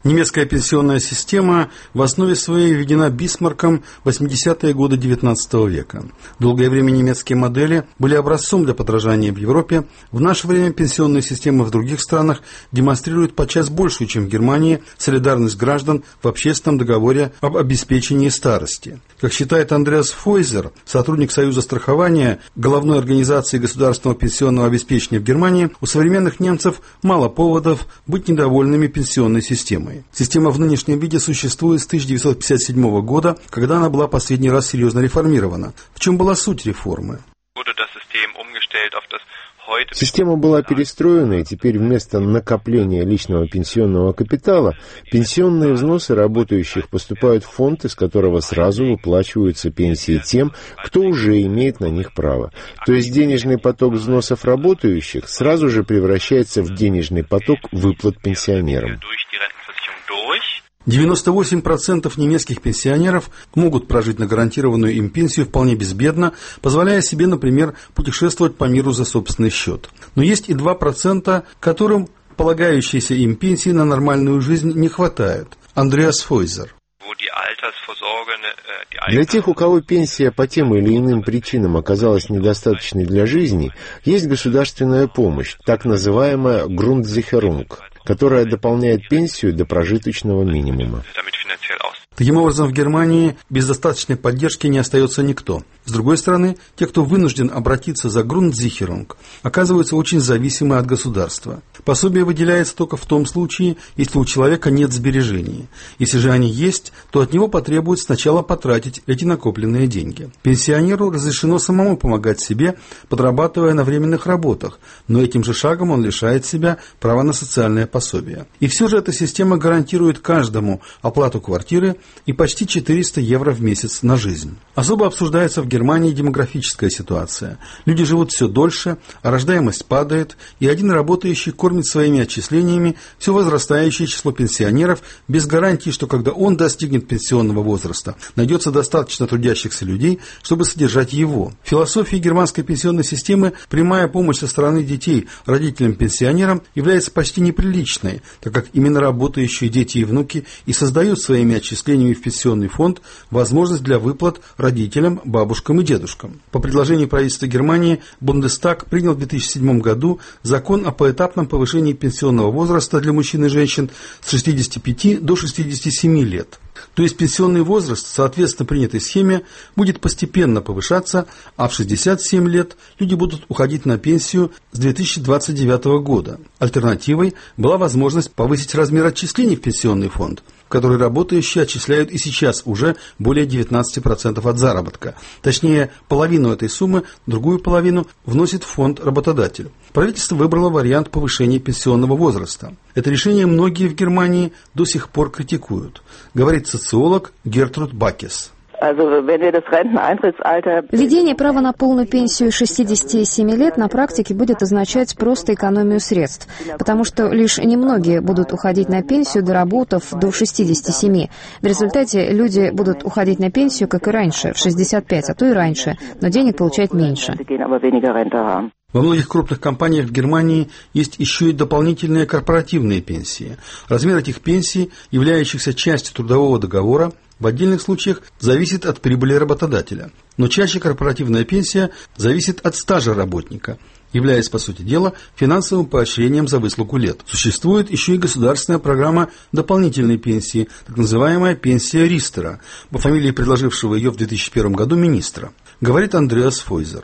Немецкая пенсионная система в основе своей введена Бисмарком в восьмидесятые годы девятнадцатого века. Долгое время немецкие модели были образцом для подражания в Европе. В наше время пенсионные системы в других странах демонстрируют подчас большую, чем в Германии, солидарность граждан в общественном договоре об обеспечении старости. Как считает Андреас Фойзер, сотрудник Союза страхования головной организации государственного пенсионного обеспечения в Германии, у современных немцев мало поводов быть недовольными пенсионной системой. Система в нынешнем виде существует с тысяча девятьсот пятьдесят седьмого года, когда она была последний раз серьезно реформирована. В чем была суть реформы? Система была перестроена, и теперь вместо накопления личного пенсионного капитала пенсионные взносы работающих поступают в фонд, из которого сразу выплачиваются пенсии тем, кто уже имеет на них право. То есть денежный поток взносов работающих сразу же превращается в денежный поток выплат пенсионерам. девяносто восемь процентов немецких пенсионеров могут прожить на гарантированную им пенсию вполне безбедно, позволяя себе, например, путешествовать по миру за собственный счет. Но есть и два процента, которым полагающейся им пенсии на нормальную жизнь не хватает. Андреас Фойзер. Для тех, у кого пенсия по тем или иным причинам оказалась недостаточной для жизни, есть государственная помощь, так называемая Grundsicherung, которая дополняет пенсию до прожиточного минимума. Таким образом, в Германии без достаточной поддержки не остается никто. С другой стороны, те, кто вынужден обратиться за Grundsicherung, оказываются очень зависимы от государства. Пособие выделяется только в том случае, если у человека нет сбережений. Если же они есть, то от него потребуют сначала потратить эти накопленные деньги. Пенсионеру разрешено самому помогать себе, подрабатывая на временных работах, но этим же шагом он лишает себя права на социальное пособие. И все же эта система гарантирует каждому оплату квартиры и почти четыреста евро в месяц на жизнь. Особо обсуждается в Германии демографическая ситуация. Люди живут все дольше, а рождаемость падает, и один работающий кормит своими отчислениями все возрастающее число пенсионеров без гарантии, что когда он достигнет пенсионного возраста, найдется достаточно трудящихся людей, чтобы содержать его. В философии германской пенсионной системы прямая помощь со стороны детей родителям-пенсионерам является почти неприличной, так как именно работающие дети и внуки и создают своими отчислениями в пенсионный фонд возможность для выплат родителям, бабушкам и дедушкам. По предложению правительства Германии Бундестаг принял в две тысячи седьмом году закон о поэтапном повышении пенсионного возраста для мужчин и женщин с шестидесяти пяти до шестидесяти семи лет. То есть пенсионный возраст, соответственно принятой схеме, будет постепенно повышаться, а в шестьдесят семь лет люди будут уходить на пенсию с две тысячи двадцать девятого года. Альтернативой была возможность повысить размер отчислений в пенсионный фонд, в который работающие отчисляют и сейчас уже более девятнадцать процентов от заработка. Точнее, половину этой суммы, другую половину вносит в фонд работодатель. Правительство выбрало вариант повышения пенсионного возраста. Это решение многие в Германии до сих пор критикуют, говорит социолог Гертруд Бакес. Введение права на полную пенсию шестидесяти семи лет на практике будет означать просто экономию средств, потому что лишь немногие будут уходить на пенсию, доработав до шестидесяти семи. В результате люди будут уходить на пенсию, как и раньше, в шестьдесят пять, а то и раньше, но денег получать меньше. Во многих крупных компаниях в Германии есть еще и дополнительные корпоративные пенсии. Размер этих пенсий, являющихся частью трудового договора, в отдельных случаях зависит от прибыли работодателя. Но чаще корпоративная пенсия зависит от стажа работника, являясь, по сути дела, финансовым поощрением за выслугу лет. Существует еще и государственная программа дополнительной пенсии, так называемая пенсия Ристера, по фамилии предложившего ее в две тысячи первом году министра, говорит Андреас Фойзер.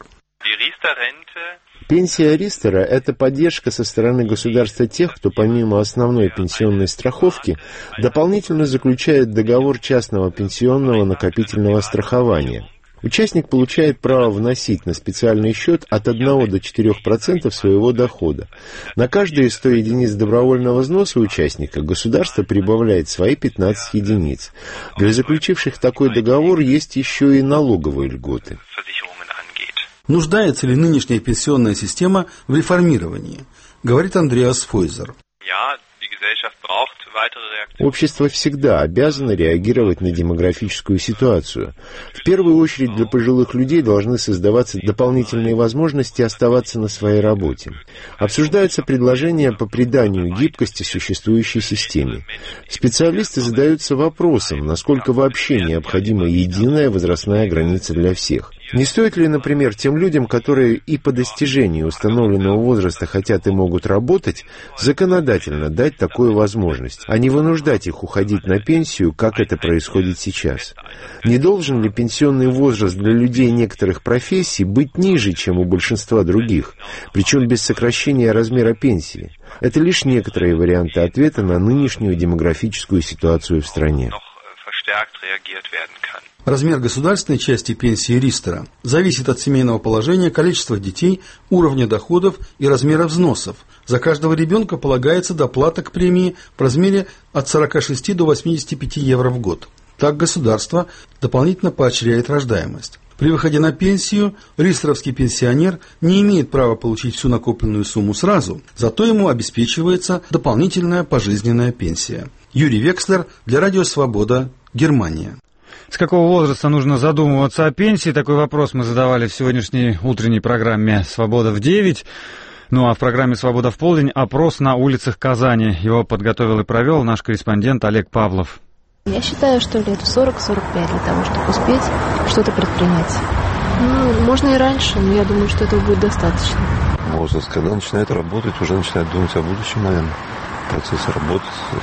Пенсия Ристера – это поддержка со стороны государства тех, кто помимо основной пенсионной страховки дополнительно заключает договор частного пенсионного накопительного страхования. Участник получает право вносить на специальный счет от одного до четырёх процентов своего дохода. На каждые сто единиц добровольного взноса участника государство прибавляет свои пятнадцать единиц. Для заключивших такой договор есть еще и налоговые льготы. Нуждается ли нынешняя пенсионная система в реформировании, говорит Андреас Фойзер. Общество всегда обязано реагировать на демографическую ситуацию. В первую очередь для пожилых людей должны создаваться дополнительные возможности оставаться на своей работе. Обсуждаются предложения по приданию гибкости существующей системе. Специалисты задаются вопросом, насколько вообще необходима единая возрастная граница для всех. Не стоит ли, например, тем людям, которые и по достижении установленного возраста хотят и могут работать, законодательно дать такую возможность, а не вынуждать их уходить на пенсию, как это происходит сейчас? Не должен ли пенсионный возраст для людей некоторых профессий быть ниже, чем у большинства других, причем без сокращения размера пенсии? Это лишь некоторые варианты ответа на нынешнюю демографическую ситуацию в стране. Размер государственной части пенсии Ристера зависит от семейного положения, количества детей, уровня доходов и размера взносов. За каждого ребенка полагается доплата к премии в размере от сорока шести до восьмидесяти пяти евро в год. Так государство дополнительно поощряет рождаемость. При выходе на пенсию ристеровский пенсионер не имеет права получить всю накопленную сумму сразу, зато ему обеспечивается дополнительная пожизненная пенсия. Юрий Векслер для Радио Свобода, Германия. С какого возраста нужно задумываться о пенсии? Такой вопрос мы задавали в сегодняшней утренней программе «Свобода в девять». Ну а в программе «Свобода в полдень» опрос на улицах Казани. Его подготовил и провел наш корреспондент Олег Павлов. Я считаю, что лет сорок-сорок пять для того, чтобы успеть что-то предпринять. Ну, можно и раньше, но я думаю, что этого будет достаточно. Возраст, когда начинает работать, уже начинает думать о будущем, наверное. Процесс работы,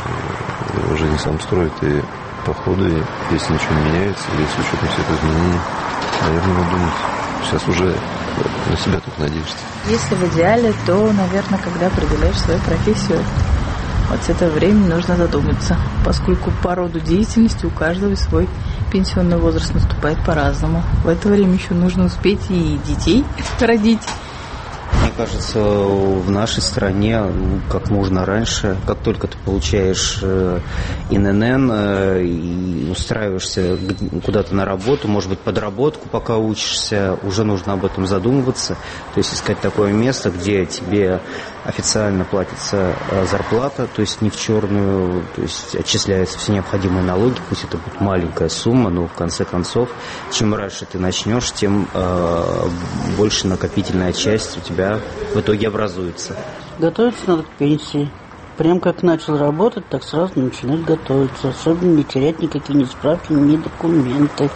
жизнь сам строит, и по ходу, если ничего не меняется, или с учетом всех изменений, наверное, надо думать. Сейчас уже на себя тут надеешься. Если в идеале, то, наверное, когда определяешь свою профессию, вот с этого времени нужно задуматься, поскольку по роду деятельности у каждого свой пенсионный возраст наступает по-разному. В это время еще нужно успеть и детей родить. Мне кажется, в нашей стране как можно раньше, как только ты получаешь эн эн эн и устраиваешься куда-то на работу, может быть, подработку, пока учишься, уже нужно об этом задумываться. То есть искать такое место, где тебе официально платится зарплата, то есть не в черную, то есть отчисляются все необходимые налоги, пусть это будет маленькая сумма, но в конце концов, чем раньше ты начнешь, тем э, больше накопительная часть у тебя в итоге образуется. Готовиться надо к пенсии. Прям как начал работать, так сразу начинать готовиться. Особенно не терять никакие ни справки, ни документы.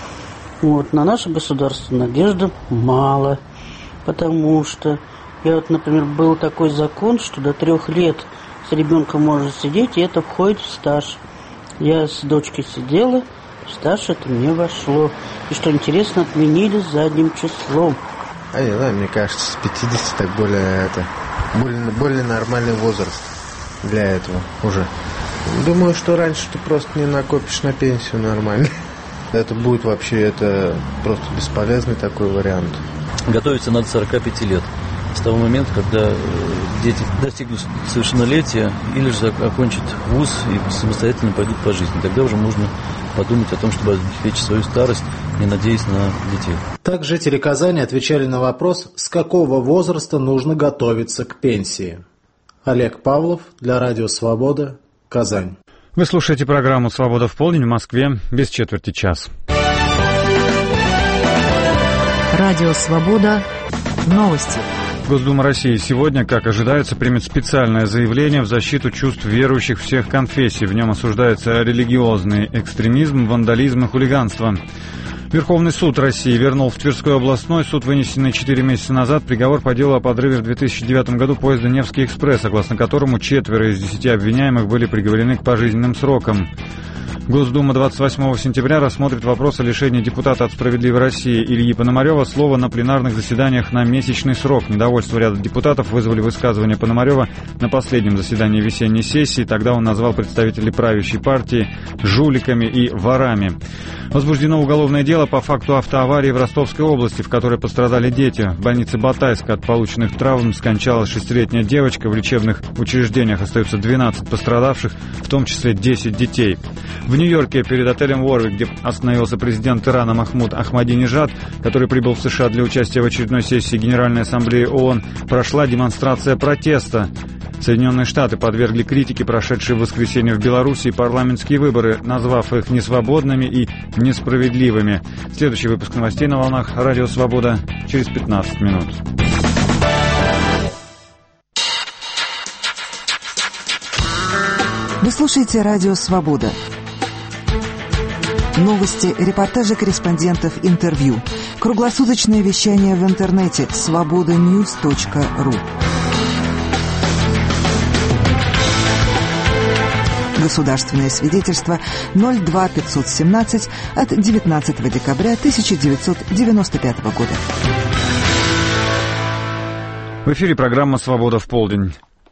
Вот. На наше государство надежды мало, потому что я вот, например, был такой закон, что до трех лет с ребенком можно сидеть, и это входит в стаж. Я с дочкой сидела, в стаж это не вошло. И что интересно, отменили задним числом. А не знаю, мне кажется, с пятидесяти так более это более, более нормальный возраст для этого уже. Думаю, что раньше ты просто не накопишь на пенсию нормально. Это будет вообще это просто бесполезный такой вариант. Готовиться надо с сорока пяти лет. С того момента, когда дети достигнут совершеннолетия или же окончат вуз и самостоятельно пойдут по жизни. Тогда уже можно подумать о том, чтобы обеспечить свою старость, не надеясь на детей. Так жители Казани отвечали на вопрос, с какого возраста нужно готовиться к пенсии. Олег Павлов для Радио Свобода, Казань. Вы слушаете программу «Свобода в полдень» в Москве без четверти час. Радио Свобода. Новости. Госдума России сегодня, как ожидается, примет специальное заявление в защиту чувств верующих всех конфессий. В нем осуждается религиозный экстремизм, вандализм и хулиганство. Верховный суд России вернул в Тверской областной суд, вынесенный четыре месяца назад, приговор по делу о подрыве в две тысячи девятом году поезда «Невский экспресс», согласно которому четверо из десяти обвиняемых были приговорены к пожизненным срокам. Госдума двадцать восьмого сентября рассмотрит вопрос о лишении депутата от «Справедливой России» Ильи Пономарева слова на пленарных заседаниях на месячный срок. Недовольство ряда депутатов вызвали высказывания Пономарева на последнем заседании весенней сессии. Тогда он назвал представителей правящей партии жуликами и ворами. Возбуждено уголовное дело по факту автоаварии в Ростовской области, в которой пострадали дети. В больнице Батайска от полученных травм скончалась шестилетняя девочка. В лечебных учреждениях остается двенадцать пострадавших, в том числе десять детей. В Нью-Йорке перед отелем Уорвик, где остановился президент Ирана Махмуд Ахмадинежад, который прибыл в США для участия в очередной сессии Генеральной Ассамблеи ООН, прошла демонстрация протеста. Соединенные Штаты подвергли критике прошедшие в воскресенье в Белоруссии парламентские выборы, назвав их несвободными и несправедливыми. Следующий выпуск новостей на волнах «Радио Свобода» через пятнадцать минут. Вы слушаете «Радио Свобода». Новости, репортажи корреспондентов, интервью. Круглосуточное вещание в интернете свобода ньюс точка ру. Государственное свидетельство ноль два пятьсот семнадцать от девятнадцатого декабря тысяча девятьсот девяносто пятого года. В эфире программа «Свобода в полдень».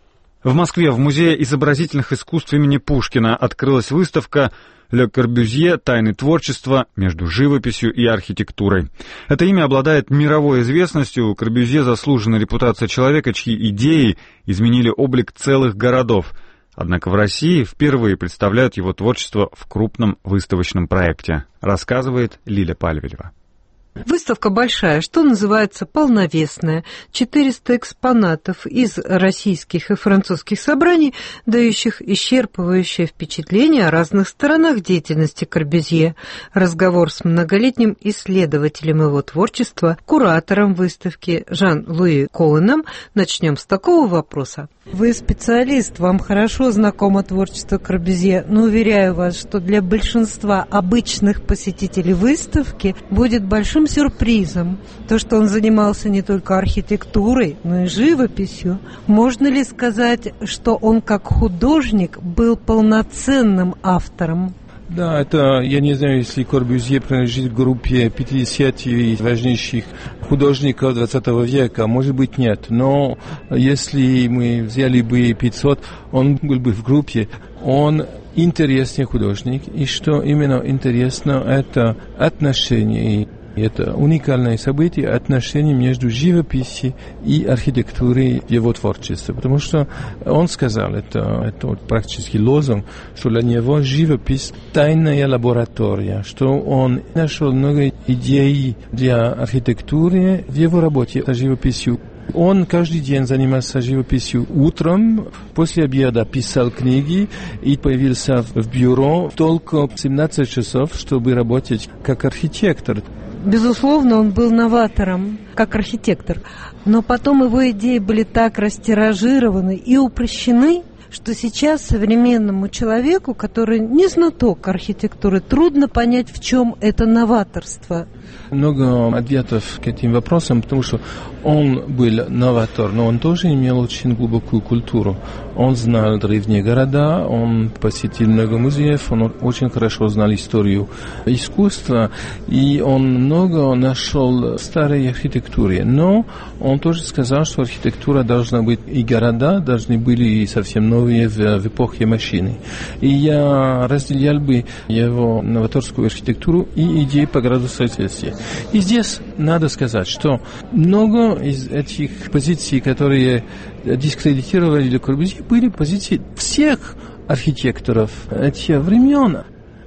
В Москве в Музее изобразительных искусств имени Пушкина открылась выставка «Ле Корбюзье. Тайны творчества между живописью и архитектурой». Это имя обладает мировой известностью. У Корбюзье заслужена репутация человека, чьи идеи изменили облик целых городов. Однако в России впервые представляют его творчество в крупном выставочном проекте, рассказывает Лиля Пальвелева. Выставка большая, что называется полновесная, четыреста экспонатов из российских и французских собраний, дающих исчерпывающее впечатление о разных сторонах деятельности Корбюзье. Разговор с многолетним исследователем его творчества, куратором выставки Жан-Луи Коуэном. Начнем с такого вопроса. Вы специалист, вам хорошо знакомо творчество Корбюзье, но уверяю вас, что для большинства обычных посетителей выставки будет большим сюрпризом то, что он занимался не только архитектурой, но и живописью. Можно ли сказать, что он как художник был полноценным автором? Да, это, я не знаю, если Корбюзье принадлежит к группе пятидесяти важнейших художников двадцатого века, может быть, нет. Но если мы взяли бы пятьсот, он был бы в группе. Он интересный художник, и что именно интересно, это отношения. Это уникальное событие, отношения между живописью и архитектурой в его творчестве. Потому что он сказал, это, это практически лозунг, что для него живопись – тайная лаборатория, что он нашел много идей для архитектуры в его работе с живописью. Он каждый день занимался живописью утром, после обеда писал книги и появился в бюро только в семнадцать часов, чтобы работать как архитектор. Безусловно, он был новатором, как архитектор, но потом его идеи были так растиражированы и упрощены, что сейчас современному человеку, который не знаток архитектуры, трудно понять, в чем это новаторство. Много ответов к этим вопросам, потому что он был новатор, но он тоже имел очень глубокую культуру. Он знал древние города, он посетил много музеев, он очень хорошо знал историю искусства, и он много нашел в старой архитектуре. Но он тоже сказал, что архитектура должна быть, и города должны были совсем новые в, в эпохе машины. И я разделял бы его новаторскую архитектуру и идеи по градостроительству. И здесь надо сказать, что много из этих позиций, которые дискредитировали Ле Корбюзье, были позиции всех архитекторов этих времен.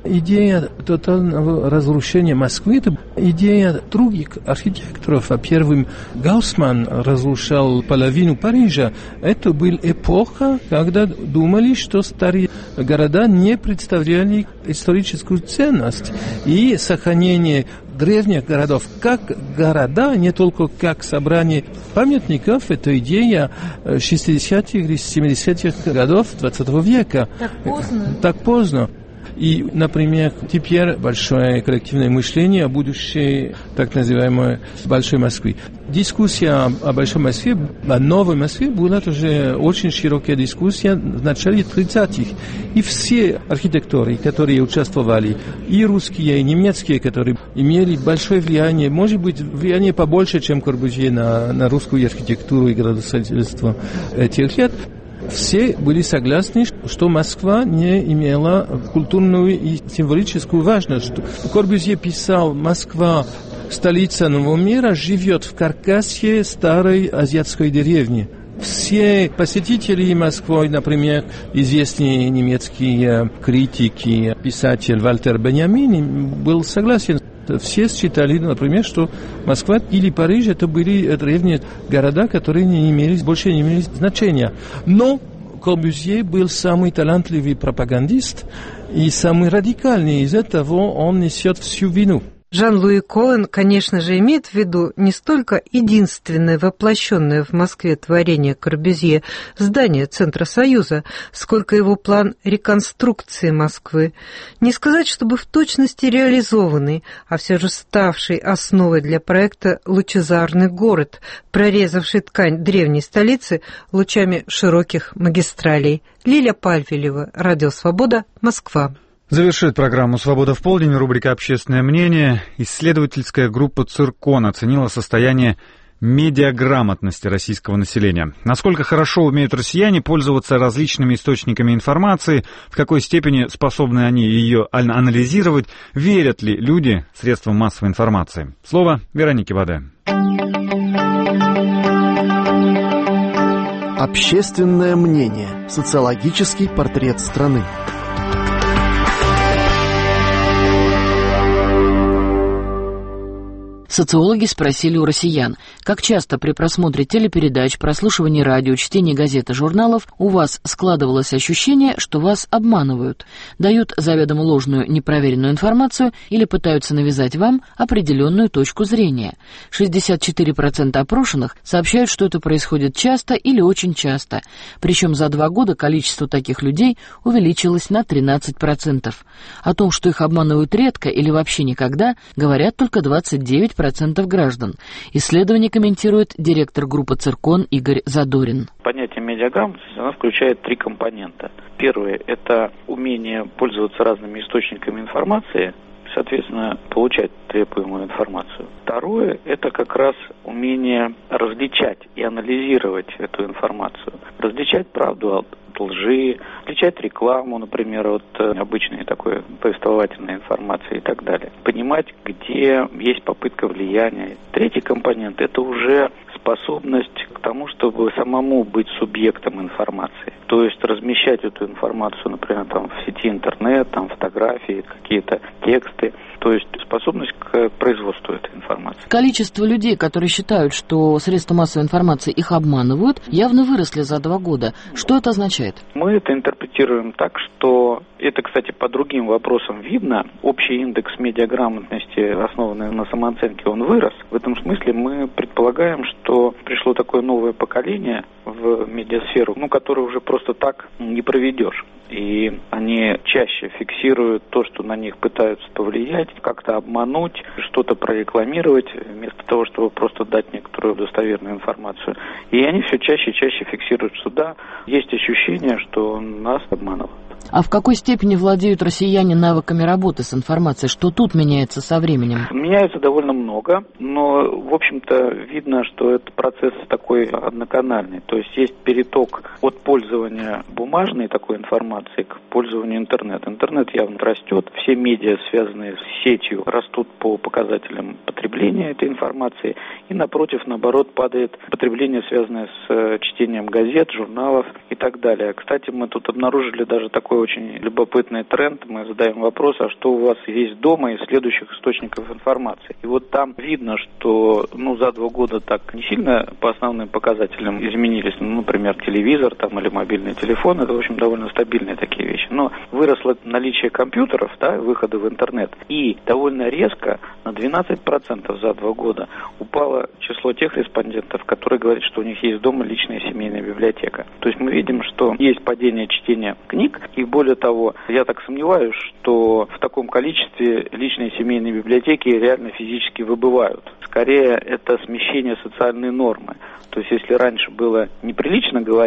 Идея тотального разрушения Москвы – это идея других архитекторов. А первым Гауссман разрушал половину Парижа. Это была эпоха, когда думали, что старые города не представляли историческую ценность. И сохранение древних городов как города, не только как собрание памятников, это идея шестидесятых или семидесятых годов двадцатого века. Так поздно. Так поздно. И, например, теперь большое коллективное мышление о будущей, так называемой, Большой Москвы. Дискуссия о Большой Москве, о Новой Москве была тоже очень широкая дискуссия в начале тридцатых. И все архитекторы, которые участвовали, и русские, и немецкие, которые имели большое влияние, может быть, влияние побольше, чем Корбюзье на, на русскую архитектуру и градостроительство этих лет, все были согласны, что Москва не имела культурную и символическую важность. Корбюзье писал, Москва, столица нового мира, живет в каркасе старой азиатской деревни. Все посетители Москвы, например, известный немецкий критик и писатель Вальтер Беньямин был согласен. Все считали, например, что Москва или Париж это были древние города, которые не имели, больше не имели значения. Но Корбюзье был самый талантливый пропагандист и самый радикальный. Из-за того он несет всю вину. Жан-Луи Коэн, конечно же, имеет в виду не столько единственное воплощенное в Москве творение Корбюзье здание Центра Союза, сколько его план реконструкции Москвы. Не сказать, чтобы в точности реализованный, а все же ставший основой для проекта «Лучезарный город», прорезавший ткань древней столицы лучами широких магистралей. Лиля Пальвелева, Радио Свобода, Москва. Завершит программу «Свобода в полдень» рубрика «Общественное мнение». Исследовательская группа «Циркон» оценила состояние медиаграмотности российского населения. Насколько хорошо умеют россияне пользоваться различными источниками информации, в какой степени способны они ее анализировать, верят ли люди средствам массовой информации. Слово Веронике Баде. Общественное мнение. Социологический портрет страны. Социологи спросили у россиян, как часто при просмотре телепередач, прослушивании радио, чтении газет и журналов у вас складывалось ощущение, что вас обманывают, дают заведомо ложную, непроверенную информацию или пытаются навязать вам определенную точку зрения. шестьдесят четыре процента опрошенных сообщают, что это происходит часто или очень часто, причем за два года количество таких людей увеличилось на тринадцать процентов. О том, что их обманывают редко или вообще никогда, говорят только двадцать девять процентов граждан. Исследование комментирует директор группы «Циркон» Игорь Задорин. Понятие медиаграмотности, оно включает три компонента. Первое – это умение пользоваться разными источниками информации, соответственно, получать требуемую информацию. Второе – это как раз умение различать и анализировать эту информацию. Различать правду от лжи, отличать рекламу, например, от обычной такой повествовательной информации и так далее. Понимать, где есть попытка влияния. Третий компонент – это уже способность к тому, чтобы самому быть субъектом информации. То есть размещать эту информацию, например, там, в сети интернет, там, фотографии, какие-то тексты. То есть способность к производству этой информации. Количество людей, которые считают, что средства массовой информации их обманывают, явно выросли за два года. Что это означает? Мы это интерпретируем так, что это, кстати, по другим вопросам видно. Общий индекс медиаграмотности, основанный на самооценке, он вырос. В этом смысле мы предполагаем, что пришло такое новое поколение в медиасферу, ну, которое уже просто так не проведешь. И они чаще фиксируют то, что на них пытаются повлиять, как-то обмануть, что-то прорекламировать, вместо того, чтобы просто дать некоторую достоверную информацию. И они все чаще и чаще фиксируют, что да, есть ощущение, что нас обманывают. А в какой степени владеют россияне навыками работы с информацией? Что тут меняется со временем? Меняется довольно много, но, в общем-то, видно, что это процесс такой одноканальный. То есть есть переток от пользования бумажной такой информации к пользованию интернета. Интернет явно растет, все медиа, связанные с сетью, растут по показателям потребления этой информации, и, напротив, наоборот, падает потребление, связанное с чтением газет, журналов и так далее. Кстати, мы тут обнаружили даже такой очень любопытный тренд. Мы задаем вопрос, а что у вас есть дома из следующих источников информации. И вот там видно, что ну, за два года так не сильно по основным показателям изменились. Ну, например, телевизор там, или мобильный телефон. Это, в общем, довольно стабильные такие вещи. Но выросло наличие компьютеров, да, выхода в интернет. И довольно резко, на двенадцать процентов за два года, упало число тех респондентов, которые говорят, что у них есть дома личная семейная библиотека. То есть мы видим, что есть падение чтения книг. И более того, я так сомневаюсь, что в таком количестве личные семейные библиотеки реально физически выбывают. Скорее, это смещение социальной нормы. То есть, если раньше было неприлично говорить в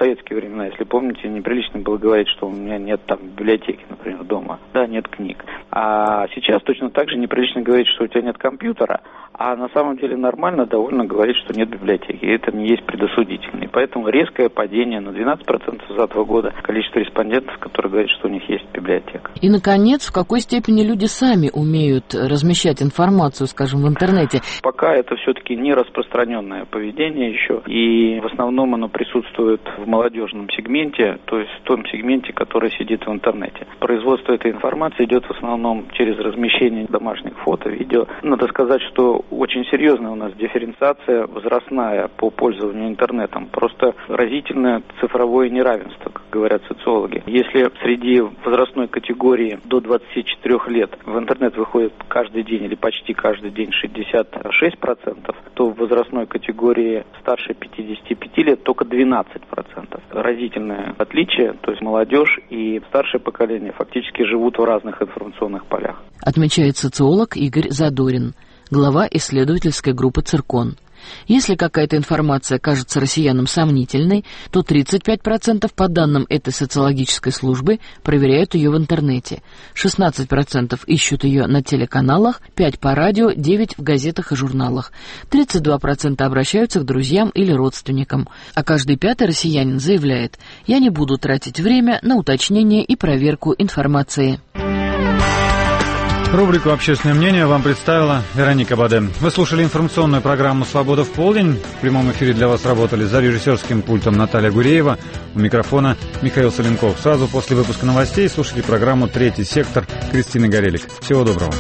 советские времена, если помните, неприлично было говорить, что у меня нет там библиотеки, например, дома, да, нет книг. А сейчас точно так же неприлично говорить, что у тебя нет компьютера, а на самом деле нормально довольно говорить, что нет библиотеки. И это не есть предосудительно. И поэтому резкое падение на двенадцать процентов за два года количества респондентов, которые говорят, что у них есть библиотека. И, наконец, в какой степени люди сами умеют размещать информацию, скажем, в интернете? Пока это все-таки не распространенное поведение еще, и в основном оно присутствует в молодежном сегменте, то есть в том сегменте, который сидит в интернете. Производство этой информации идет в основном через размещение домашних фото, видео. Надо сказать, что очень серьезная у нас дифференциация возрастная по пользованию интернетом. Просто разительное цифровое неравенство, как говорят социологи. Если среди возрастной категории до двадцати четырёх лет в интернет выходит каждый день или почти каждый день шестьдесят шесть процентов, то в возрастной категории старше пятидесяти пяти лет только двенадцать процентов. Разительное отличие, то есть молодежь и старшее поколение фактически живут в разных информационных полях. Отмечает социолог Игорь Задорин, глава исследовательской группы «Циркон». Если какая-то информация кажется россиянам сомнительной, то тридцать пять процентов по данным этой социологической службы проверяют ее в интернете, шестнадцать процентов ищут ее на телеканалах, пять процентов по радио, девять процентов в газетах и журналах, тридцать два процента обращаются к друзьям или родственникам, а каждый пятый россиянин заявляет: «Я не буду тратить время на уточнение и проверку информации». Рубрику «Общественное мнение» вам представила Вероника Баде. Вы слушали информационную программу «Свобода в полдень». В прямом эфире для вас работали за режиссерским пультом Наталья Гуреева, у микрофона Михаил Соленков. Сразу после выпуска новостей слушайте программу «Третий сектор» Кристины Горелик. Всего доброго.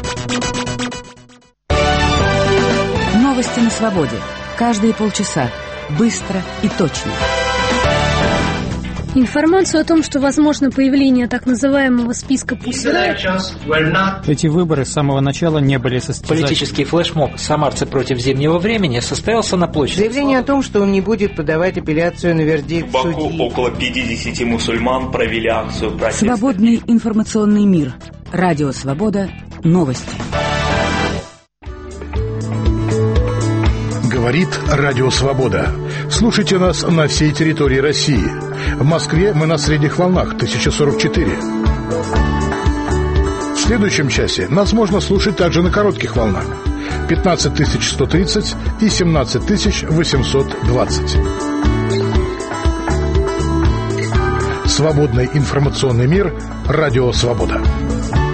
Новости на свободе. Каждые полчаса. Быстро и точно. Информацию о том, что возможно появление так называемого списка пустых. Эти выборы с самого начала не были состязательными. Политический флешмоб «Самарцы против зимнего времени» состоялся на площади. Заявление о том, что он не будет подавать апелляцию на вердикт в Баку судьи. Около пятидесяти мусульман провели акцию протеста. Свободный информационный мир. Радио «Свобода». Новости. Говорит Радио Свобода. Слушайте нас на всей территории России. В Москве мы на средних волнах тысяча сорок четыре. В следующем часе нас можно слушать также на коротких волнах пятнадцать тысяч сто тридцать и семнадцать тысяч восемьсот двадцать. Свободный информационный мир. Радио Свобода.